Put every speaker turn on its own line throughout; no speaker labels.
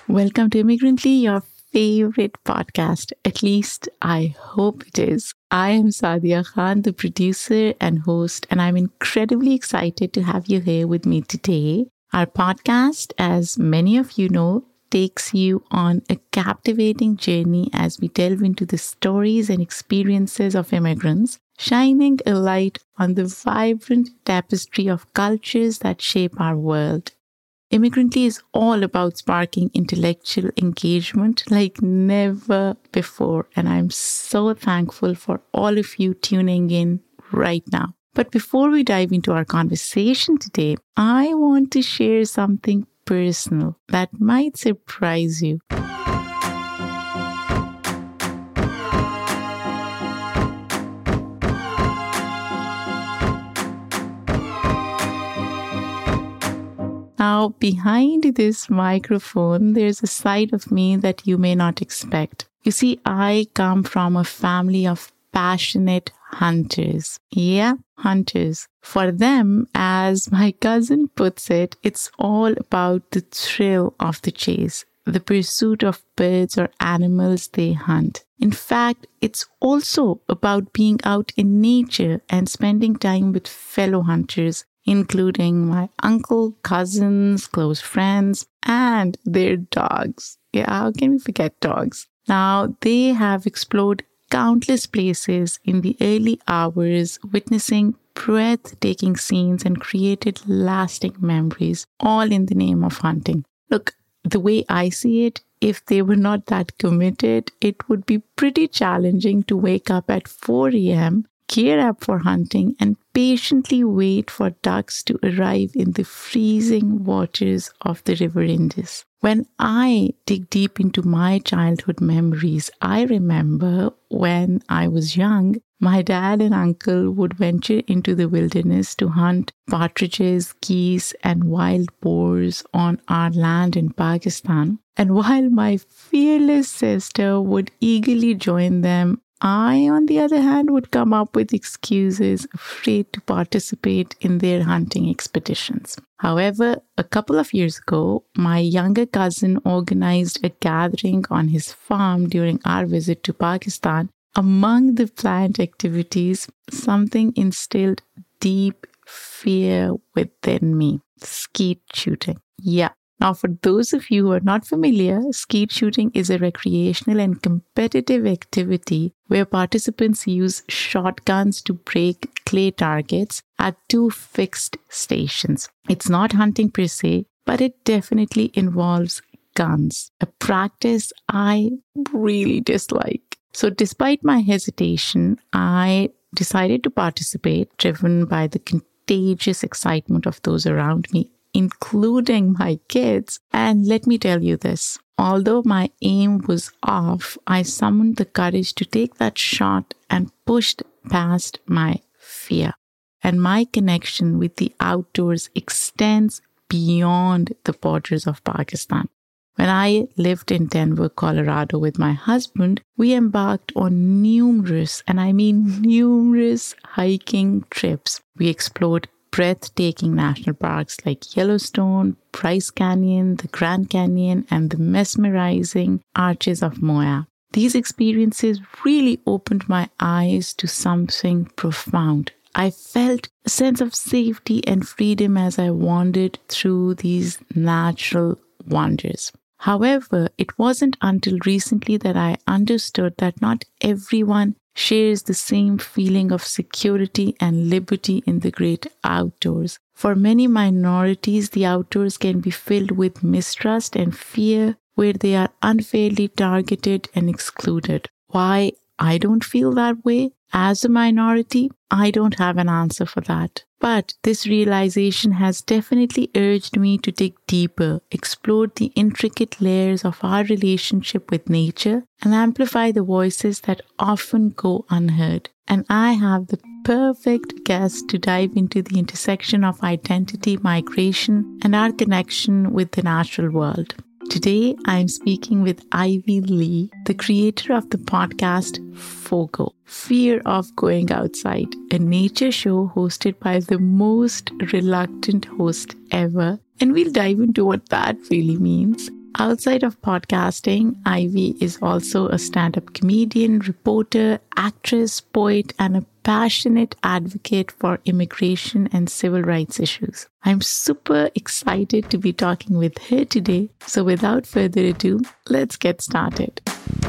Welcome to Immigrantly, your favorite podcast. At least I hope it is. I am Sadia Khan, the producer and host, and I'm incredibly excited to have you here with me today. Our podcast, as many of you know, takes you on a captivating journey as we delve into the stories and experiences of immigrants, shining a light on the vibrant tapestry of cultures that shape our world. Immigrantly is all about sparking intellectual engagement like never before, and I'm so thankful for all of you tuning in right now. But before we dive into our conversation today, I want to share something personal that might surprise you. Now, behind this microphone, there's a side of me that you may not expect. You see, I come from a family of passionate hunters. Yeah, hunters. For them, as my cousin puts it, it's all about the thrill of the chase, the pursuit of birds or animals they hunt. In fact, it's also about being out in nature and spending time with fellow hunters, including my uncle, cousins, close friends, and their dogs. Yeah, how can we forget dogs? Now, they have explored countless places in the early hours, witnessing breathtaking scenes and created lasting memories, all in the name of hunting. Look, the way I see it, if they were not that committed, it would be pretty challenging to wake up at 4 a.m., gear up for hunting, and patiently wait for ducks to arrive in the freezing waters of the River Indus. When I dig deep into my childhood memories, I remember when I was young, my dad and uncle would venture into the wilderness to hunt partridges, geese, and wild boars on our land in Pakistan. And while my fearless sister would eagerly join them, I, on the other hand, would come up with excuses, afraid to participate in their hunting expeditions. However, a couple of years ago, my younger cousin organized a gathering on his farm during our visit to Pakistan. Among the planned activities, something instilled deep fear within me: skeet shooting. Yeah. Now, for those of you who are not familiar, skeet shooting is a recreational and competitive activity where participants use shotguns to break clay targets at two fixed stations. It's not hunting per se, but it definitely involves guns, a practice I really dislike. So despite my hesitation, I decided to participate, driven by the contagious excitement of those around me, including my kids. And let me tell you this, although my aim was off, I summoned the courage to take that shot and pushed past my fear. And my connection with the outdoors extends beyond the borders of Pakistan. When I lived in Denver, Colorado with my husband, we embarked on numerous, and I mean numerous, hiking trips. We explored breathtaking national parks like Yellowstone, Bryce Canyon, the Grand Canyon, and the mesmerizing Arches of Moab. These experiences really opened my eyes to something profound. I felt a sense of safety and freedom as I wandered through these natural wonders. However, it wasn't until recently that I understood that not everyone shares the same feeling of security and liberty in the great outdoors. For many minorities, the outdoors can be filled with mistrust and fear, where they are unfairly targeted and excluded. Why I don't feel that way? As a minority, I don't have an answer for that. But this realization has definitely urged me to dig deeper, explore the intricate layers of our relationship with nature, and amplify the voices that often go unheard. And I have the perfect guest to dive into the intersection of identity, migration, and our connection with the natural world. Today, I'm speaking with Ivy Lee, the creator of the podcast FOGO, Fear of Going Outside, a nature show hosted by the most reluctant host ever. And we'll dive into what that really means. Outside of podcasting, Ivy is also a stand-up comedian, reporter, actress, poet, and a passionate advocate for immigration and civil rights issues. I'm super excited to be talking with her today. So without further ado, let's get started.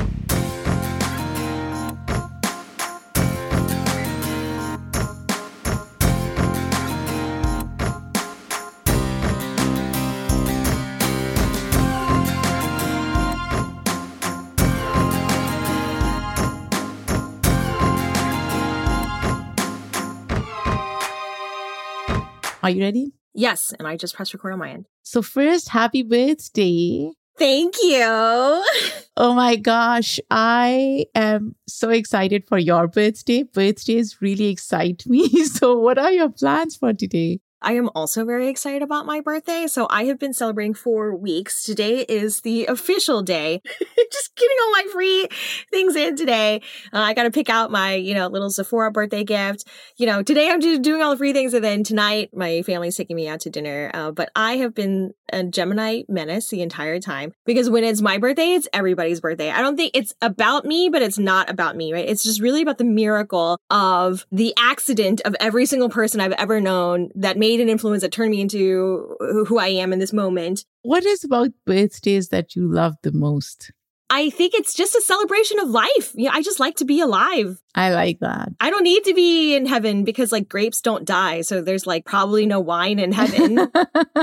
Are you ready?
Yes, and I just pressed record on my end.
So first, happy birthday.
Thank you.
Oh my gosh, I am so excited for your birthday. Birthdays really excite me. So what are your plans for today?
I am also very excited about my birthday. So I have been celebrating for weeks. Today is the official day. Just getting all my free things in today. I got to pick out my, little Sephora birthday gift. Today I'm just doing all the free things. And then tonight my family's taking me out to dinner. But I have been a Gemini menace the entire time because when it's my birthday, it's everybody's birthday. I don't think it's about me, but it's not about me, right? It's just really about the miracle of the accident of every single person I've ever known that made an influence that turned me into who I am in this moment.
What is about birthdays that you love the most?
I think it's just a celebration of life. I just like to be alive.
I like that.
I don't need to be in heaven because grapes don't die. So there's probably no wine in heaven.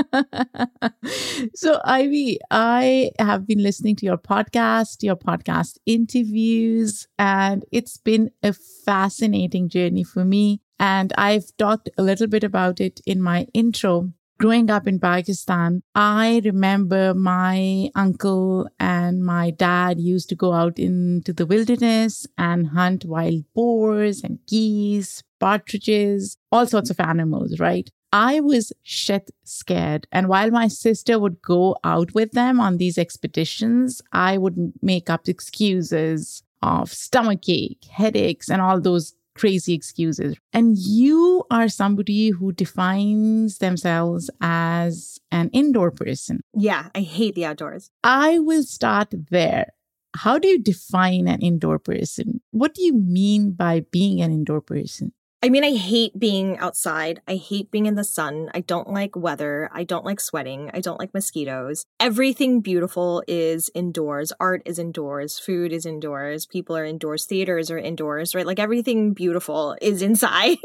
So Ivy, I have been listening to your podcast interviews, and it's been a fascinating journey for me. And I've talked a little bit about it in my intro. Growing up in Pakistan, I remember my uncle and my dad used to go out into the wilderness and hunt wild boars and geese, partridges, all sorts of animals, right? I was shit scared. And while my sister would go out with them on these expeditions, I would make up excuses of stomachache, headaches, and all those crazy excuses. And you are somebody who defines themselves as an indoor person.
Yeah, I hate the outdoors.
I will start there. How do you define an indoor person? What do you mean by being an indoor person?
I mean, I hate being outside. I hate being in the sun. I don't like weather. I don't like sweating. I don't like mosquitoes. Everything beautiful is indoors. Art is indoors. Food is indoors. People are indoors. Theaters are indoors, right? Everything beautiful is inside.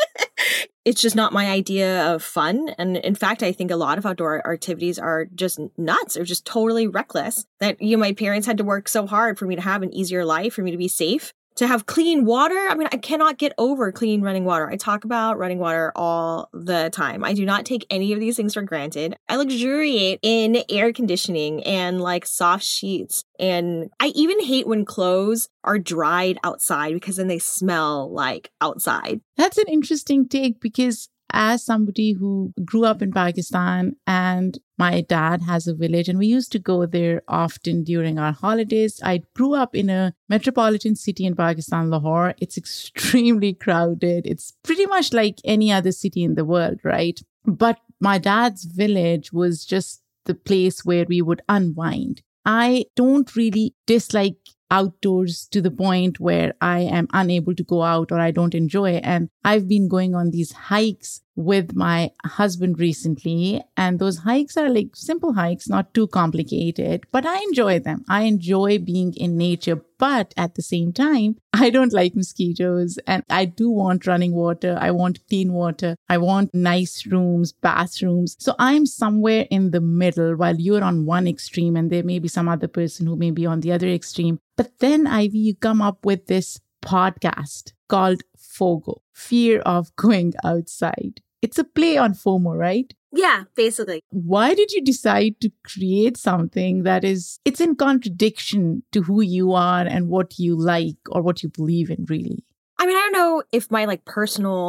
It's just not my idea of fun. And in fact, I think a lot of outdoor activities are just nuts or just totally reckless. That my parents had to work so hard for me to have an easier life, for me to be safe. To have clean water, I cannot get over clean running water. I talk about running water all the time. I do not take any of these things for granted. I luxuriate in air conditioning and soft sheets. And I even hate when clothes are dried outside because then they smell like outside.
That's an interesting take because as somebody who grew up in Pakistan and my dad has a village and we used to go there often during our holidays. I grew up in a metropolitan city in Pakistan, Lahore. It's extremely crowded. It's pretty much like any other city in the world, right? But my dad's village was just the place where we would unwind. I don't really dislike outdoors to the point where I am unable to go out or I don't enjoy it. And I've been going on these hikes with my husband recently. And those hikes are simple hikes, not too complicated, but I enjoy them. I enjoy being in nature. But at the same time, I don't like mosquitoes and I do want running water. I want clean water. I want nice rooms, bathrooms. So I'm somewhere in the middle while you're on one extreme and there may be some other person who may be on the other extreme. But then, Ivy, you come up with this podcast called FOGO, Fear of Going Outside. It's a play on FOMO, right?
Yeah, basically.
Why did you decide to create something it's in contradiction to who you are and what you like or what you believe in, really?
I don't know if my personal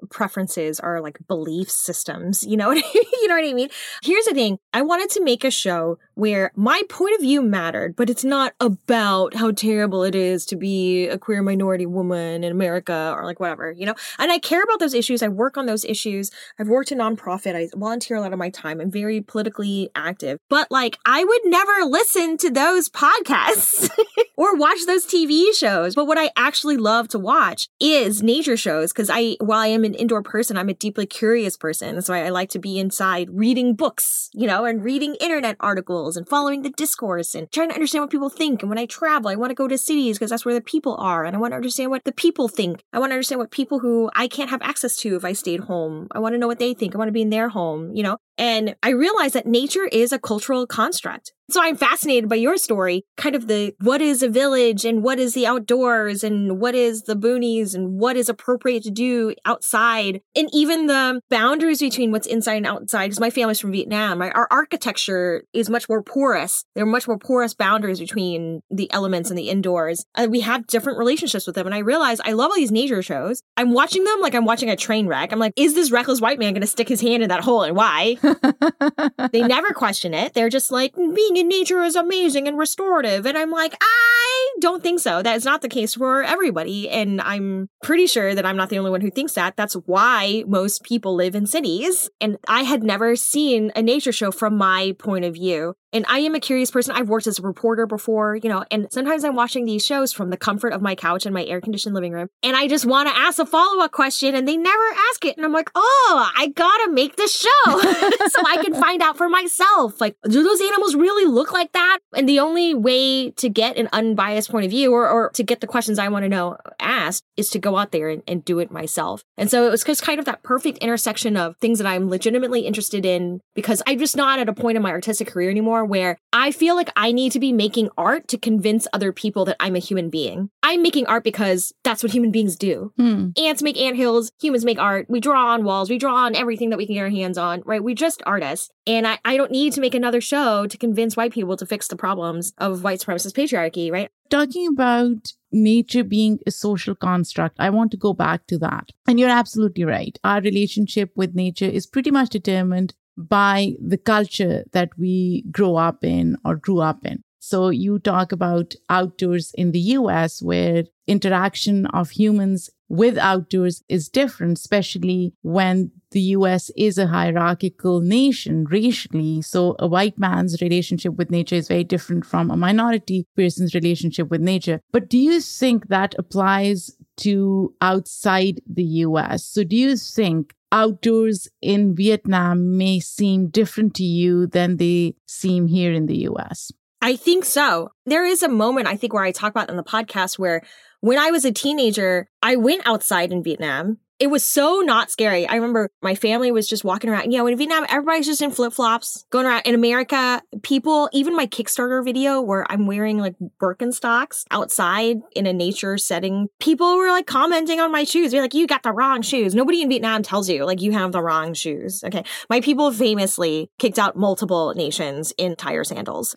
preferences are like belief systems. You know what you know what I mean? Here's the thing. I wanted to make a show where my point of view mattered, but it's not about how terrible it is to be a queer minority woman in America or like whatever, you know? And I care about those issues. I work on those issues. I've worked in nonprofit. I volunteer a lot of my time. I'm very politically active. But like, I would never listen to those podcasts or watch those TV shows. But what I actually love to watch is nature shows because while I am an indoor person, I'm a deeply curious person. That's why I like to be inside reading books, you know, and reading internet articles and following the discourse and trying to understand what people think. And when I travel, I want to go to cities because that's where the people are. And I want to understand what the people think. I want to understand what people who I can't have access to if I stayed home. I want to know what they think. I want to be in their home, you know? And I realize that nature is a cultural construct. So I'm fascinated by your story, kind of the what is a village and what is the outdoors and what is the boonies and what is appropriate to do outside. And even the boundaries between what's inside and outside, because my family's from Vietnam. Our architecture is much more porous. There are much more porous boundaries between the elements and the indoors. We have different relationships with them. And I realize I love all these nature shows. I'm watching them like I'm watching a train wreck. I'm like, is this reckless white man going to stick his hand in that hole and why? They never question it. They're just like, being in nature is amazing and restorative. And I'm like, I don't think so. That is not the case for everybody. And I'm pretty sure that I'm not the only one who thinks that. That's why most people live in cities. And I had never seen a nature show from my point of view. And I am a curious person. I've worked as a reporter before, you know, and sometimes I'm watching these shows from the comfort of my couch in my air-conditioned living room. And I just want to ask a follow-up question and they never ask it. And I'm like, oh, I gotta make this show so I can find out for myself. Like, do those animals really look like that? And the only way to get an unbiased point of view or to get the questions I want to know asked is to go out there and do it myself. And so it was just kind of that perfect intersection of things that I'm legitimately interested in because I'm just not at a point in my artistic career anymore where I feel like I need to be making art to convince other people that I'm a human being. I'm making art because that's what human beings do. Ants make anthills, humans make art. We draw on walls, we draw on everything that we can get our hands on, right? We just artists. And I don't need to make another show to convince white people to fix the problems of white supremacist patriarchy, right?
Talking about nature being a social construct, I want to go back to that. And you're absolutely right. Our relationship with nature is pretty much determined by the culture that we grow up in or grew up in. So you talk about outdoors in the US where interaction of humans with outdoors is different, especially when the US is a hierarchical nation racially. So a white man's relationship with nature is very different from a minority person's relationship with nature. But do you think that applies to outside the US? So do you think outdoors in Vietnam may seem different to you than they seem here in the US?
I think so. There is a moment, I think, where I talk about in the podcast where when I was a teenager, I went outside in Vietnam. It was so not scary. I remember my family was just walking around. You know, in Vietnam, everybody's just in flip-flops, going around. In America, people, even my Kickstarter video where I'm wearing like Birkenstocks outside in a nature setting, people were like commenting on my shoes. They're like, you got the wrong shoes. Nobody in Vietnam tells you like you have the wrong shoes. Okay. My people famously kicked out multiple nations in tire sandals.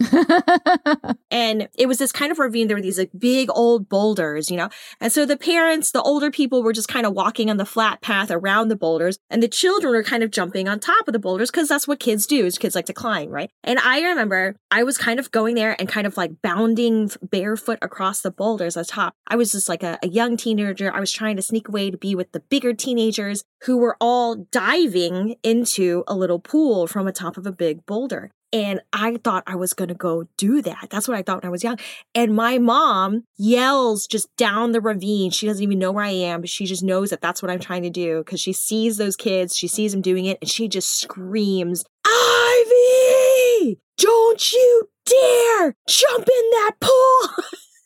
And it was this kind of ravine. There were these like big old boulders, you know? And so the parents, the older people were just kind of walking on the flat path around the boulders, and the children are kind of jumping on top of the boulders because that's what kids do. Is kids like to climb, right? And I remember I was kind of going there and kind of like bounding barefoot across the boulders at the top. I was just like a young teenager. I was trying to sneak away to be with the bigger teenagers who were all diving into a little pool from the top of a big boulder. And I thought I was going to go do that. That's what I thought when I was young. And my mom yells just down the ravine. She doesn't even know where I am, but she just knows that that's what I'm trying to do because she sees those kids. She sees them doing it and she just screams, Ivy, don't you dare jump in that pool.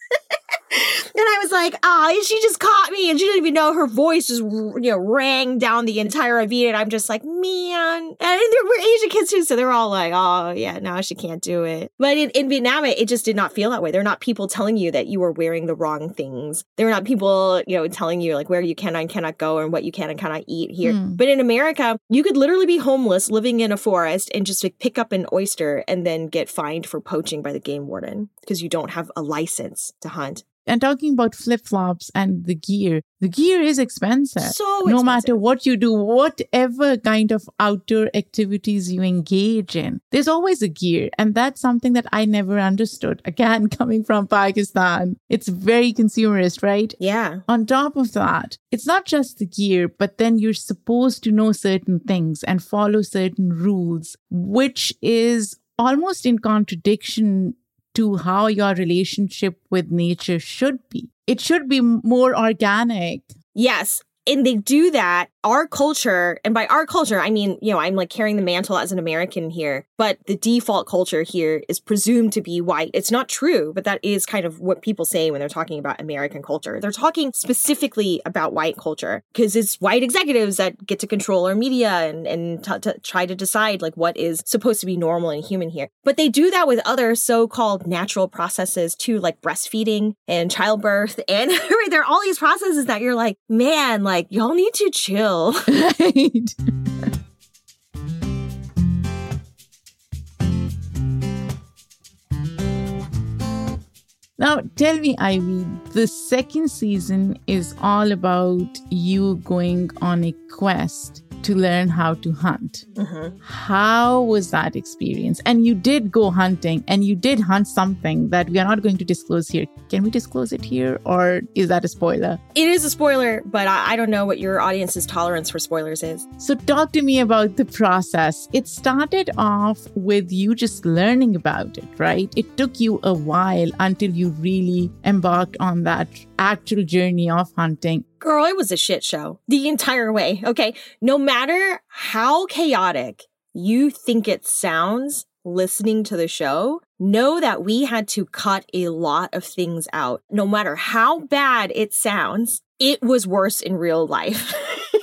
And I was like, she just caught me. And she didn't even know her voice just, rang down the entire ravine. And I'm just like, man. And there were Asian kids too. So they're all like, oh, yeah, no, she can't do it. But in Vietnam, it just did not feel that way. They're not people telling you that you were wearing the wrong things. They're not people, telling you like where you can and cannot go and what you can and cannot eat here. But in America, you could literally be homeless living in a forest and just like, pick up an oyster and then get fined for poaching by the game warden because you don't have a license to hunt.
And talking about flip-flops and the gear is expensive.
So
No
expensive.
matter what you do, whatever kind of outdoor activities you engage in, there's always a gear. And that's something that I never understood. Again, coming from Pakistan, it's very consumerist, right?
Yeah.
On top of that, it's not just the gear, but then you're supposed to know certain things and follow certain rules, which is almost in contradiction to how your relationship with nature should be. It should be more organic.
Yes. And they do that. Our culture, and by our culture, I mean, I'm like carrying the mantle as an American here, but the default culture here is presumed to be white. It's not true, but that is kind of what people say when they're talking about American culture. They're talking specifically about white culture because it's white executives that get to control our media and to try to decide like what is supposed to be normal and human here. But they do that with other so-called natural processes too, like breastfeeding and childbirth. And there are all these processes that you're like, man, like y'all need to chill.
Right. Now, tell me, Ivy, the second season is all about you going on a quest to learn how to hunt.
Mm-hmm.
How was that experience? And you did go hunting and you did hunt something that we are not going to disclose here. Can we disclose it here or is that a spoiler?
It is a spoiler, but I don't know what your audience's tolerance for spoilers is.
So talk to me about the process. It started off with you just learning about it, right? It took you a while until you really embarked on that actual journey of hunting.
Girl, it was a shit show the entire way, okay? No matter how chaotic you think it sounds listening to the show, know that we had to cut a lot of things out. No matter how bad it sounds, it was worse in real life.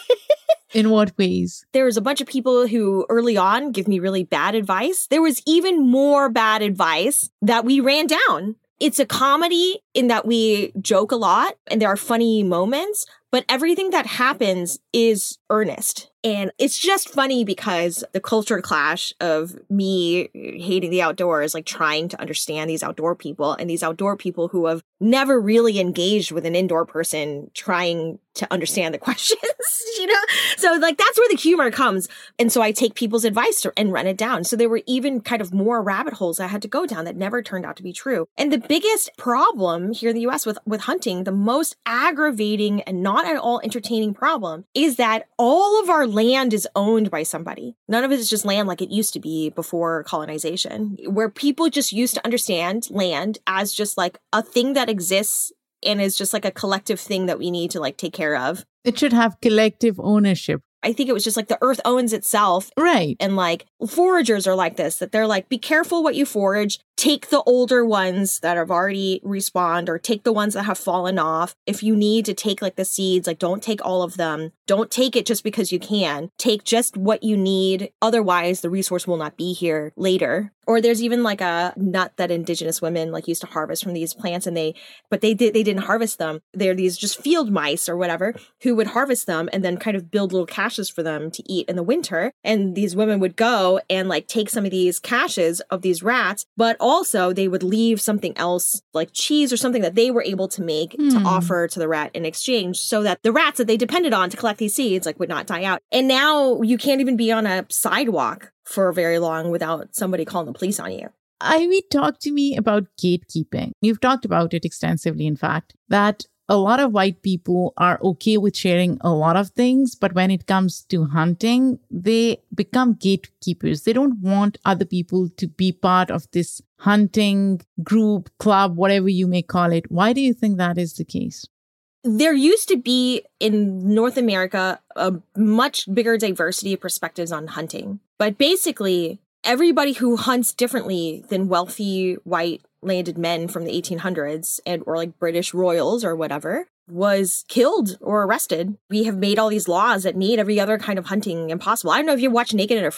In what ways?
There was a bunch of people who early on give me really bad advice. There was even more bad advice that we ran down. It's a comedy in that we joke a lot and there are funny moments, but everything that happens is earnest. And it's just funny because the culture clash of me hating the outdoors, like trying to understand these outdoor people and these outdoor people who have never really engaged with an indoor person trying to understand the questions, So like that's where the humor comes. And so I take people's advice and run it down. So there were even kind of more rabbit holes I had to go down that never turned out to be true. And the biggest problem here in the US with hunting, the most aggravating and not at all entertaining problem is that all of our land is owned by somebody. None of it is just land like it used to be before colonization, where people just used to understand land as just like a thing that exists and is just like a collective thing that we need to like take care of.
It should have collective ownership.
I think it was just like the earth owns itself.
Right.
And like foragers are like this, that they're like, be careful what you forage. Take the older ones that have already respawned or take the ones that have fallen off. If you need to take like the seeds, like don't take all of them. Don't take it just because you can. Take just what you need. Otherwise, the resource will not be here later. Or there's even like a nut that indigenous women like used to harvest from these plants and they didn't harvest them. They're these just field mice or whatever who would harvest them and then kind of build little caches for them to eat in the winter. And these women would go and like take some of these caches of these rats, but also they would leave something else like cheese or something that they were able to make to offer to the rat in exchange so that the rats that they depended on to collect these seeds like would not die out. And now you can't even be on a sidewalk for very long without somebody calling the police on you.
Ivy, talk to me about gatekeeping. You've talked about it extensively, in fact, that a lot of white people are okay with sharing a lot of things, but when it comes to hunting, they become gatekeepers. They don't want other people to be part of this hunting group, club, whatever you may call it. Why do you think that is the case?
There used to be in North America a much bigger diversity of perspectives on hunting. But basically, everybody who hunts differently than wealthy white landed men from the 1800s or like British royals or whatever was killed or arrested. We have made all these laws that made every other kind of hunting impossible. I don't know if you watch Naked and Afraid.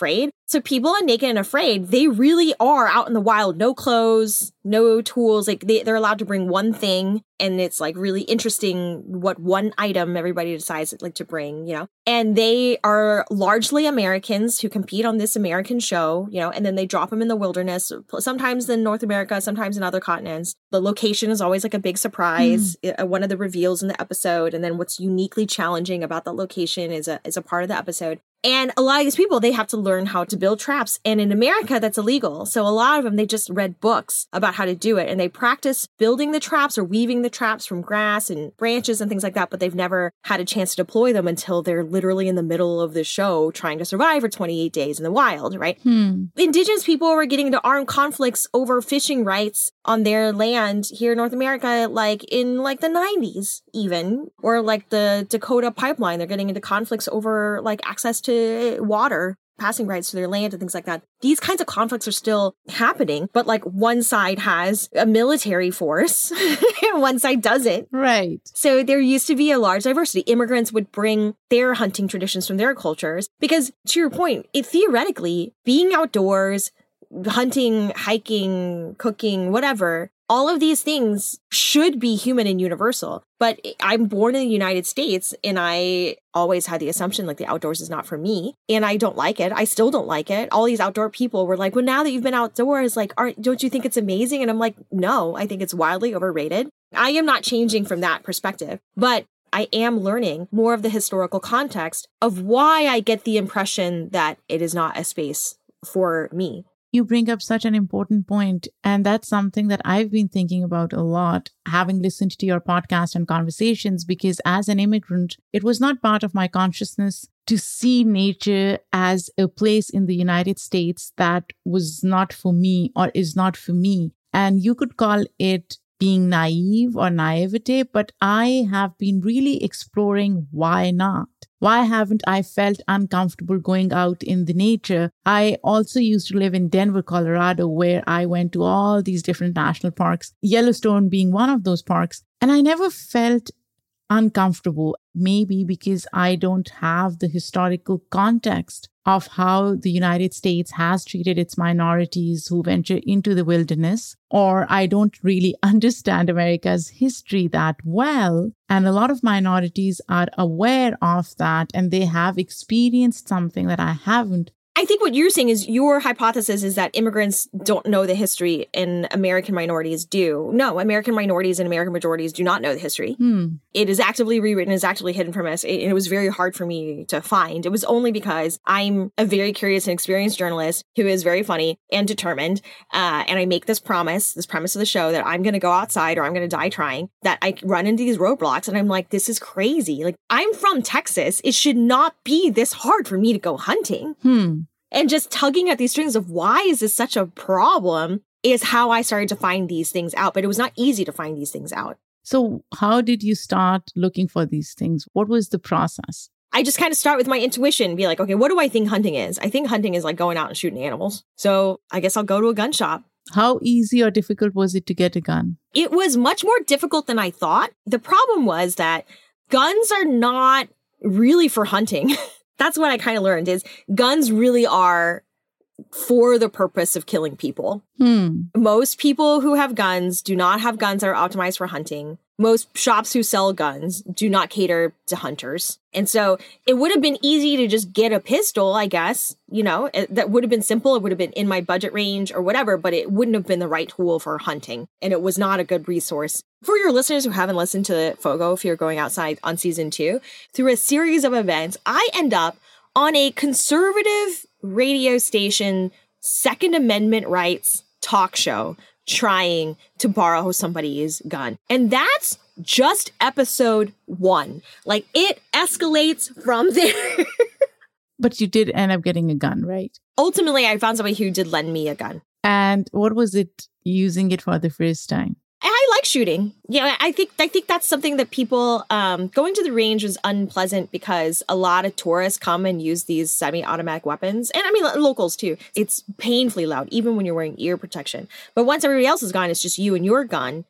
So people on Naked and Afraid, they really are out in the wild, no clothes, no tools. Like they're allowed to bring one thing. And it's like really interesting what one item everybody decides like to bring, you know, and they are largely Americans who compete on this American show, you know, and then they drop them in the wilderness, sometimes in North America, sometimes in other continents. The location is always like a big surprise, one of the reveals in the episode. And then what's uniquely challenging about the location is a part of the episode. And a lot of these people, they have to learn how to build traps. And in America, that's illegal. So a lot of them, they just read books about how to do it. And they practice building the traps or weaving the traps from grass and branches and things like that. But they've never had a chance to deploy them until they're literally in the middle of the show trying to survive for 28 days in the wild, right? Indigenous people were getting into armed conflicts over fishing rights on their land here in North America, like in like the 90s even, or like the Dakota pipeline. They're getting into conflicts over like access to water, passing rights to their land and things like that. These kinds of conflicts are still happening, but like one side has a military force and one side doesn't.
Right.
So there used to be a large diversity. Immigrants would bring their hunting traditions from their cultures because, to your point, theoretically, being outdoors, hunting, hiking, cooking, whatever, all of these things should be human and universal. But I'm born in the United States and I always had the assumption like the outdoors is not for me and I don't like it. I still don't like it. All these outdoor people were like, well, now that you've been outdoors, like, don't you think it's amazing? And I'm like, no, I think it's wildly overrated. I am not changing from that perspective, but I am learning more of the historical context of why I get the impression that it is not a space for me.
You bring up such an important point, and that's something that I've been thinking about a lot, having listened to your podcast and conversations, because as an immigrant, it was not part of my consciousness to see nature as a place in the United States that was not for me or is not for me. And you could call it being naive or naivete, but I have been really exploring why not. Why haven't I felt uncomfortable going out in the nature? I also used to live in Denver, Colorado, where I went to all these different national parks, Yellowstone being one of those parks. And I never felt uncomfortable, maybe because I don't have the historical context of how the United States has treated its minorities who venture into the wilderness, or I don't really understand America's history that well. And a lot of minorities are aware of that and they have experienced something that I haven't.
I think what you're saying is your hypothesis is that immigrants don't know the history and American minorities do. No, American minorities and American majorities do not know the history. It is actively rewritten, is actively hidden from us. It was very hard for me to find. It was only because I'm a very curious and experienced journalist who is very funny and determined. And I make this premise of the show that I'm going to go outside or I'm going to die trying, that I run into these roadblocks and I'm like, this is crazy. Like, I'm from Texas. It should not be this hard for me to go hunting. And just tugging at these strings of why is this such a problem is how I started to find these things out. But it was not easy to find these things out.
So how did you start looking for these things? What was the process?
I just kind of start with my intuition, be like, okay, what do I think hunting is? I think hunting is like going out and shooting animals. So I guess I'll go to a gun shop.
How easy or difficult was it to get a gun?
It was much more difficult than I thought. The problem was that guns are not really for hunting. That's what I kind of learned is guns really are for the purpose of killing people. Most people who have guns do not have guns that are optimized for hunting. Most shops who sell guns do not cater to hunters. And so it would have been easy to just get a pistol, I guess, you know, that would have been simple. It would have been in my budget range or whatever, but it wouldn't have been the right tool for hunting. And it was not a good resource. For your listeners who haven't listened to Fogo, if you're going outside on season 2, through a series of events, I end up on a conservative radio station, Second Amendment rights talk show, trying to borrow somebody's gun. And that's just episode 1. Like, it escalates from there.
But you did end up getting a gun, right?
Ultimately, I found somebody who did lend me a gun.
And what was it using it for the first time?
I like shooting. Yeah, I think that's something that people, going to the range was unpleasant because a lot of tourists come and use these semi-automatic weapons. And I mean, locals too. It's painfully loud, even when you're wearing ear protection. But once everybody else is gone, it's just you and your gun.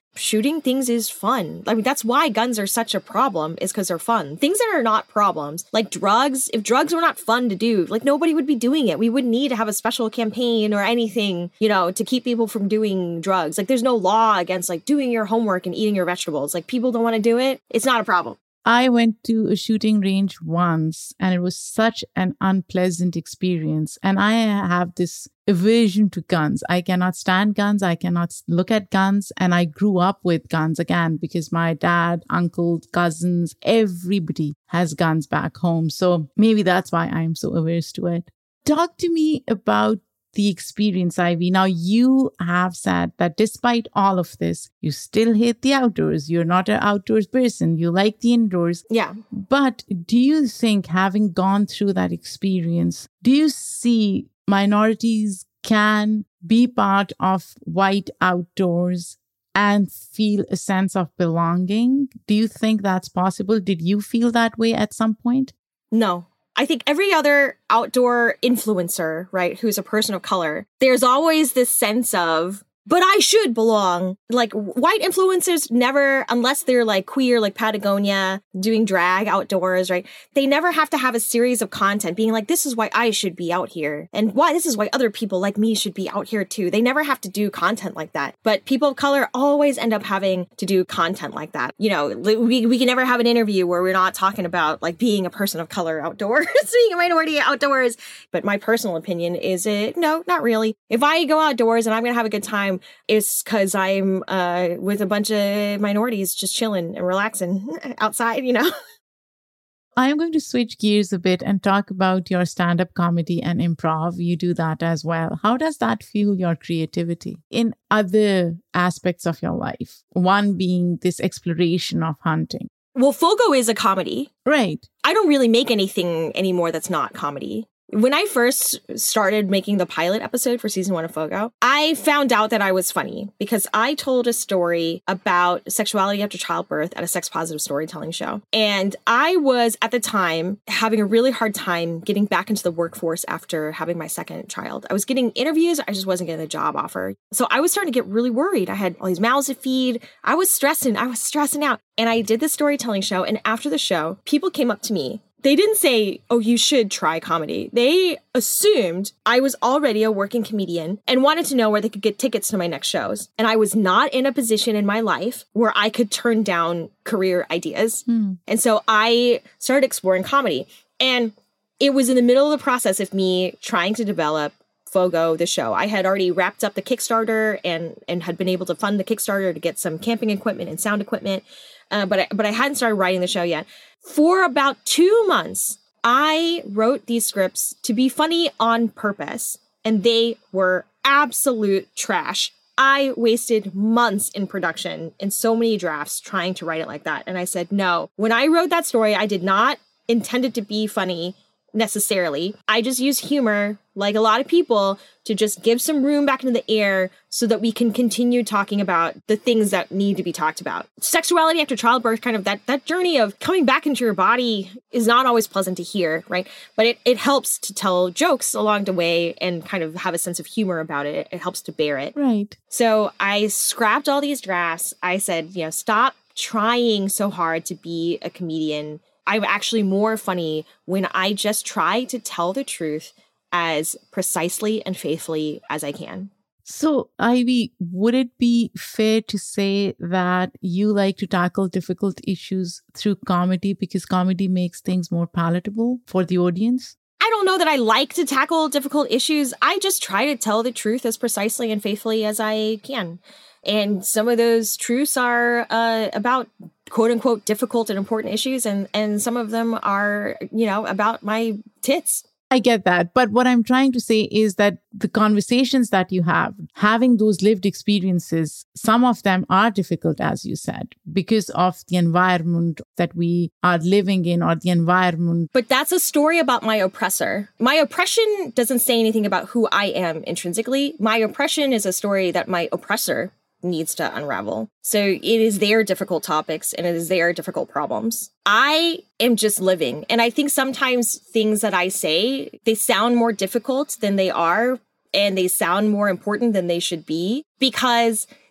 shooting things is fun. I mean, that's why guns are such a problem, is because they're fun. Things that are not problems, like drugs, if drugs were not fun to do, like nobody would be doing it. We wouldn't need to have a special campaign or anything, to keep people from doing drugs. Like there's no law against like doing your homework and eating your vegetables. Like people don't want to do it. It's not a problem.
I went to a shooting range once and it was such an unpleasant experience. And I have this aversion to guns. I cannot stand guns. I cannot look at guns. And I grew up with guns again because my dad, uncles, cousins, everybody has guns back home. So maybe that's why I'm so averse to it. Talk to me about the experience, Ivy. Now, you have said that despite all of this, you still hate the outdoors. You're not an outdoors person. You like the indoors.
Yeah.
But do you think, having gone through that experience, do you see minorities can be part of white outdoors and feel a sense of belonging? Do you think that's possible? Did you feel that way at some point?
No. I think every other outdoor influencer, right, who's a person of color, there's always this sense of, but I should belong. Like white influencers never, unless they're like queer, like Patagonia, doing drag outdoors, right? They never have to have a series of content being like, this is why I should be out here. And why this is why other people like me should be out here too. They never have to do content like that. But people of color always end up having to do content like that. We can never have an interview where we're not talking about like being a person of color outdoors, being a minority outdoors. But my personal opinion is no, not really. If I go outdoors and I'm going to have a good time, it's because I'm with a bunch of minorities just chilling and relaxing outside,
I'm going to switch gears a bit and talk about your stand-up comedy and improv. You do that as well. How does that fuel your creativity in other aspects of your life? One being this exploration of hunting.
Well, Fogo is a comedy.
Right.
I don't really make anything anymore that's not comedy. When I first started making the pilot episode for season 1 of Fogo, I found out that I was funny because I told a story about sexuality after childbirth at a sex positive storytelling show. And I was at the time having a really hard time getting back into the workforce after having my second child. I was getting interviews. I just wasn't getting a job offer. So I was starting to get really worried. I had all these mouths to feed. I was stressing out. And I did this storytelling show. And after the show, people came up to me. They didn't say, oh, you should try comedy. They assumed I was already a working comedian and wanted to know where they could get tickets to my next shows. And I was not in a position in my life where I could turn down career ideas. And so I started exploring comedy. And it was in the middle of the process of me trying to develop Fogo, the show. I had already wrapped up the Kickstarter and had been able to fund the Kickstarter to get some camping equipment and sound equipment. But I hadn't started writing the show yet. For about 2 months, I wrote these scripts to be funny on purpose, and they were absolute trash. I wasted months in production and so many drafts trying to write it like that. And I said, no, when I wrote that story, I did not intend it to be funny necessarily. I just use humor, like a lot of people, to just give some room back into the air so that we can continue talking about the things that need to be talked about. Sexuality after childbirth, kind of that journey of coming back into your body is not always pleasant to hear, right? But it helps to tell jokes along the way and kind of have a sense of humor about it. It helps to bear it.
Right.
So I scrapped all these drafts. I said, stop trying so hard to be a comedian. I'm actually more funny when I just try to tell the truth as precisely and faithfully as I can.
So, Ivy, would it be fair to say that you like to tackle difficult issues through comedy because comedy makes things more palatable for the audience?
I don't know that I like to tackle difficult issues. I just try to tell the truth as precisely and faithfully as I can. And some of those truths are about quote unquote difficult and important issues. And some of them are, about my tits.
I get that. But what I'm trying to say is that the conversations that you have, having those lived experiences, some of them are difficult, as you said, because of the environment that we are living in or the environment.
But that's a story about my oppressor. My oppression doesn't say anything about who I am intrinsically. My oppression is a story that my oppressor needs to unravel. So it is their difficult topics and it is their difficult problems. I am just living. And I think sometimes things that I say, they sound more difficult than they are, and they sound more important than they should be, because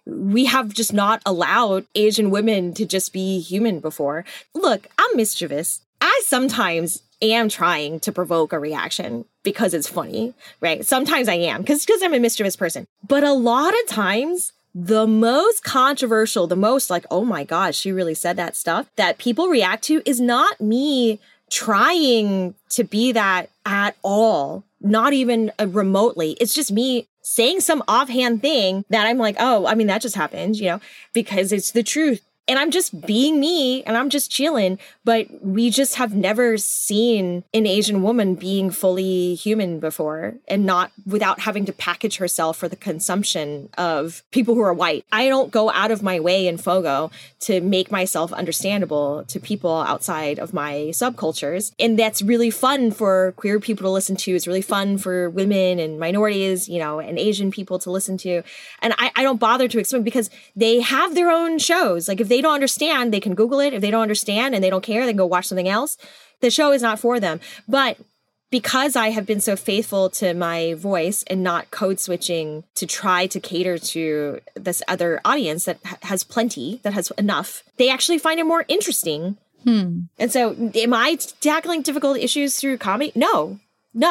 we have just not allowed Asian women to just be human before. Look, I'm mischievous. I sometimes am trying to provoke a reaction because it's funny, right? Sometimes I am, because I'm a mischievous person. But a lot of times, the most controversial, the most like, oh my God, she really said that stuff that people react to is not me trying to be that at all, not even remotely. It's just me saying some offhand thing that I'm like, oh, I mean, that just happened, because it's the truth. And I'm just being me and I'm just chilling. But we just have never seen an Asian woman being fully human before and not without having to package herself for the consumption of people who are white. I don't go out of my way in Fogo to make myself understandable to people outside of my subcultures. And that's really fun for queer people to listen to. It's really fun for women and minorities, and Asian people to listen to. And I don't bother to explain because they have their own shows. Like if they don't understand, they can Google it. If they don't understand and they don't care, they can go watch something else. The show is not for them. But because I have been so faithful to my voice and not code switching to try to cater to this other audience that has plenty, that has enough, they actually find it more interesting. And so am I tackling difficult issues through comedy? No.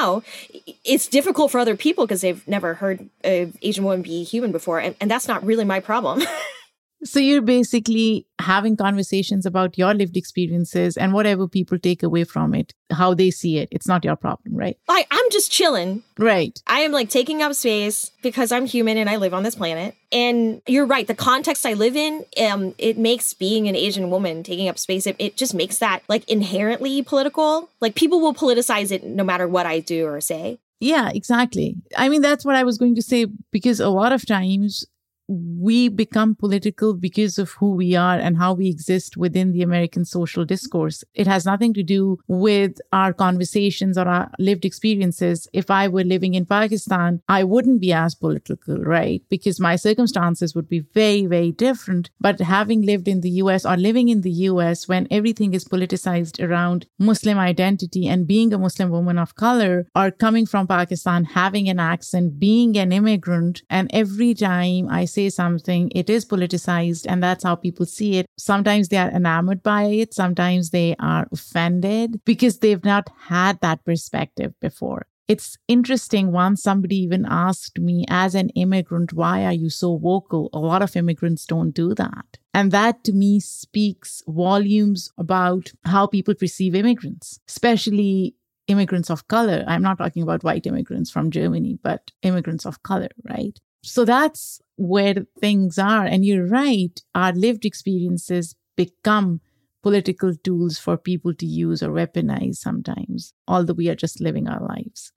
It's difficult for other people because they've never heard an Asian woman be human before. And that's not really my problem.
So you're basically having conversations about your lived experiences and whatever people take away from it, how they see it. It's not your problem, right?
I'm just chilling.
Right.
I am like taking up space because I'm human and I live on this planet. And you're right. The context I live in, it makes being an Asian woman taking up space, it just makes that like inherently political. Like people will politicize it no matter what I do or say.
Yeah, exactly. I mean, that's what I was going to say, because a lot of times we become political because of who we are and how we exist within the American social discourse. It has nothing to do with our conversations or our lived experiences. If I were living in Pakistan, I wouldn't be as political, right? Because my circumstances would be very, very different. But having lived in the US or living in the US when everything is politicized around Muslim identity and being a Muslim woman of color or coming from Pakistan, having an accent, being an immigrant, and every time I say something, it is politicized, and that's how people see it. Sometimes they are enamored by it. Sometimes they are offended because they've not had that perspective before. It's interesting. Once somebody even asked me, as an immigrant, why are you so vocal? A lot of immigrants don't do that. And that to me speaks volumes about how people perceive immigrants, especially immigrants of color. I'm not talking about white immigrants from Germany, but immigrants of color, right? So that's where things are. And you're right, our lived experiences become political tools for people to use or weaponize sometimes, although we are just living our lives.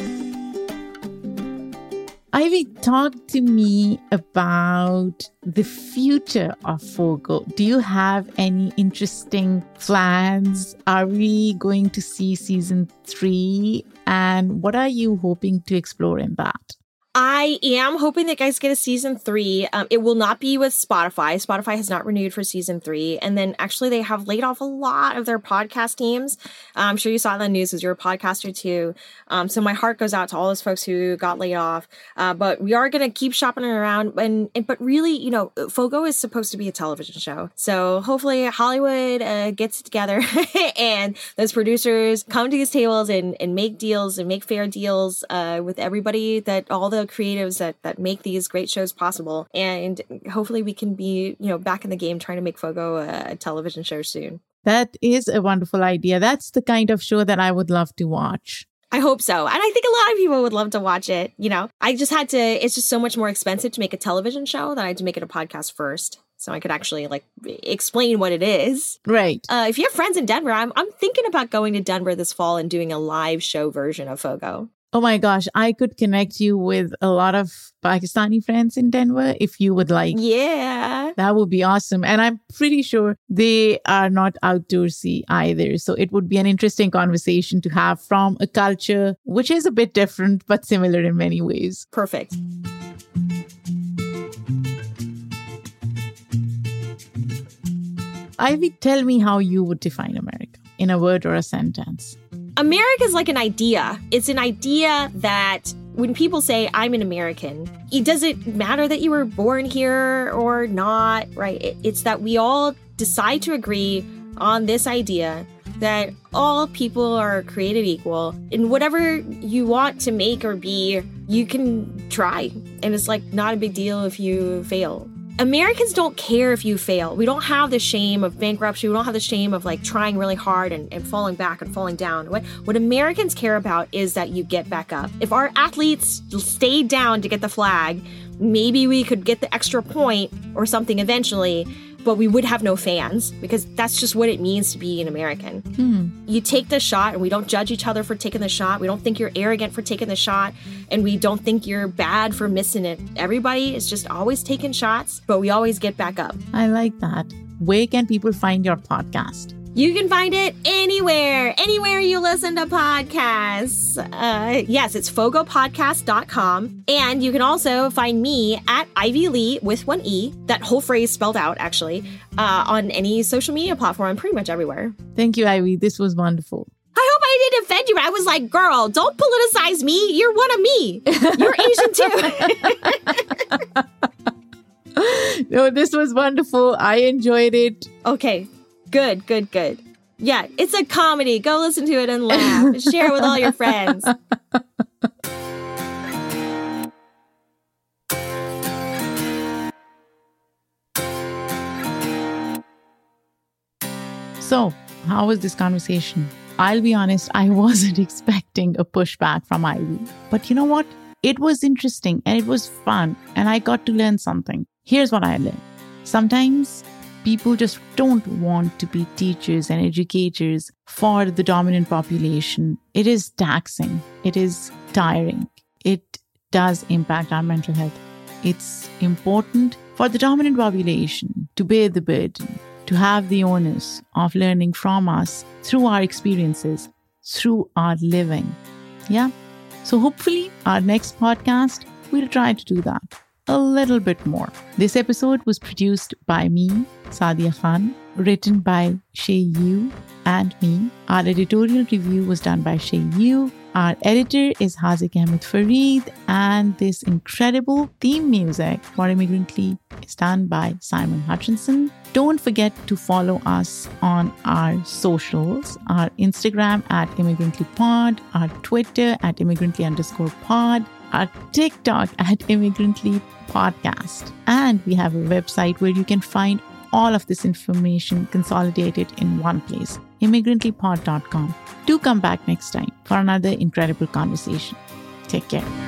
Ivy, talk to me about the future of Fogo. Do you have any interesting plans? Are we going to see season 3? And what are you hoping to explore in that?
I am hoping that guys get a season 3. It will not be with Spotify. Spotify has not renewed for season 3. And then actually they have laid off a lot of their podcast teams. I'm sure you saw it in the news because you're a podcaster too. So my heart goes out to all those folks who got laid off. But we are going to keep shopping around. But really, Fogo is supposed to be a television show. So hopefully Hollywood gets it together and those producers come to these tables and make deals and make fair deals with everybody, that all the creatives that make these great shows possible. And hopefully we can be, back in the game trying to make Fogo a television show soon.
That is a wonderful idea. That's the kind of show that I would love to watch.
I hope so. And I think a lot of people would love to watch it. I just had to, it's just so much more expensive to make a television show that I had to make it a podcast first. So I could actually explain what it is.
Right.
If you have friends in Denver, I'm thinking about going to Denver this fall and doing a live show version of Fogo.
Oh my gosh, I could connect you with a lot of Pakistani friends in Denver if you would like.
Yeah.
That would be awesome. And I'm pretty sure they are not outdoorsy either. So it would be an interesting conversation to have from a culture which is a bit different, but similar in many ways.
Perfect.
Ivy, tell me how you would define America in a word or a sentence.
America is like an idea. It's an idea that when people say, I'm an American, it doesn't matter that you were born here or not, right? It's that we all decide to agree on this idea that all people are created equal. And whatever you want to make or be, you can try. And it's like not a big deal if you fail. Americans don't care if you fail. We don't have the shame of bankruptcy. We don't have the shame of like trying really hard and falling back and falling down. What Americans care about is that you get back up. If our athletes stayed down to get the flag, maybe we could get the extra point or something eventually, but we would have no fans because that's just what it means to be an American. You take the shot and we don't judge each other for taking the shot. We don't think you're arrogant for taking the shot and we don't think you're bad for missing it. Everybody is just always taking shots, but we always get back up.
I like that. Where can people find your podcast?
You can find it anywhere you listen to podcasts. Yes, it's fogopodcast.com. And you can also find me at Ivy Lee with one E, that whole phrase spelled out, actually, on any social media platform, pretty much everywhere.
Thank you, Ivy. This was wonderful.
I hope I didn't offend you. I was like, girl, don't politicize me. You're one of me. You're Asian too.
No, this was wonderful. I enjoyed it.
Okay. Good. Yeah, it's a comedy. Go listen to it and laugh. Share it with all your friends.
So, how was this conversation? I'll be honest, I wasn't expecting a pushback from Ivy. But you know what? It was interesting and it was fun and I got to learn something. Here's what I learned. Sometimes people just don't want to be teachers and educators for the dominant population. It is taxing. It is tiring. It does impact our mental health. It's important for the dominant population to bear the burden, to have the onus of learning from us through our experiences, through our living. Yeah. So hopefully our next podcast, we'll try to do that a little bit more. This episode was produced by me, Sadia Khan, written by Shay Yu and me. Our editorial review was done by Shay Yu. Our editor is Hazik Ahmed Fareed, and this incredible theme music for Immigrantly is done by Simon Hutchinson. Don't forget to follow us on our socials, our Instagram at ImmigrantlyPod, our Twitter at Immigrantly_pod, our TikTok at Immigrantly Podcast. And we have a website where you can find all of this information consolidated in one place, immigrantlypod.com. Do come back next time for another incredible conversation. Take care.